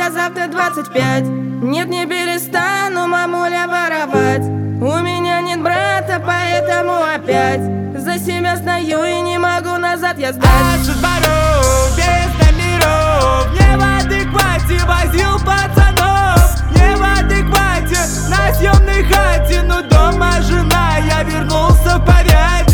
а завтра 25. Нет, не перестану, мамуля, воровать. У меня нет брата, поэтому опять за себя стою и не могу назад я сдать. От дворов, без номеров, не в адеквате возил пацанов. Не в адеквате, на съемной хате, но дома жена, я вернулся в порядке.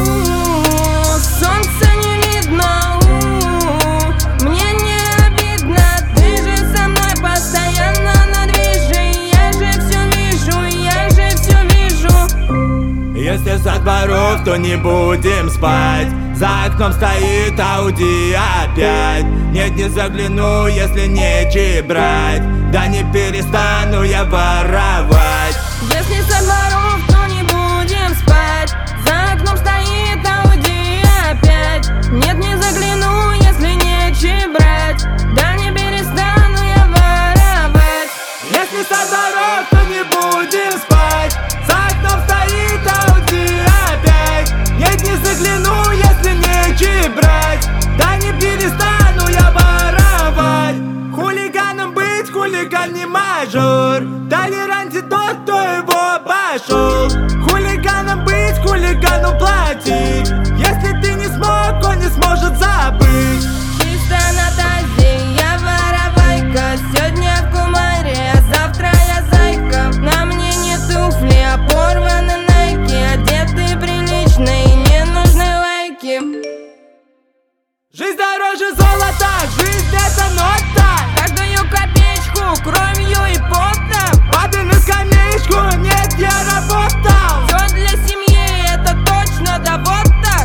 Солнца не видно, мне не обидно. Ты же со мной постоянно на движе. Я же все вижу, я же все вижу. Если со дворов, то не будем спать. За окном стоит Ауди опять. Нет, не загляну, если нечего брать. Да не перестану я воровать. Если со дворов, то не будем спать. За окном стоит Ауди опять. Нет, не загляну, если нечего брать. Да не перестану я воровать. Если со дворов, то не будем спать. За окном стоит Ауди опять. Нет, не загляну, если нечего брать. Да не перестану я воровать. Хулиганом быть, хулиган не мажор. Толерантен тот, кто его обошел. Хулиганом быть, хулигану платить. Если ты не смог, он не сможет забыть. Чисто на тазе, я воровайка. Сегодня в кумаре, а завтра я зайка. На мне не туфли, а порваны найки. Одеты прилично и не нужны лайки. Жизнь дороже золота, жизнь это нота. Каждую копеечку кровью и потом. Падай на скамеечку, нет, я работал. Все для семьи, это точно, да вот так.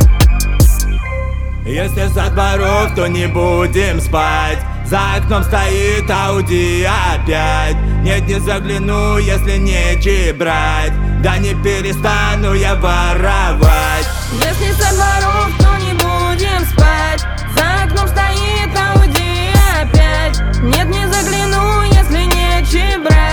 Если со дворов, то не будем спать. За окном стоит Ауди опять. Нет, не загляну, если нечего брать. Да не перестану я воровать. Если со дворов, то не будем спать. За окном стоит Ауди опять. Нет, не загляну, если нечего брать.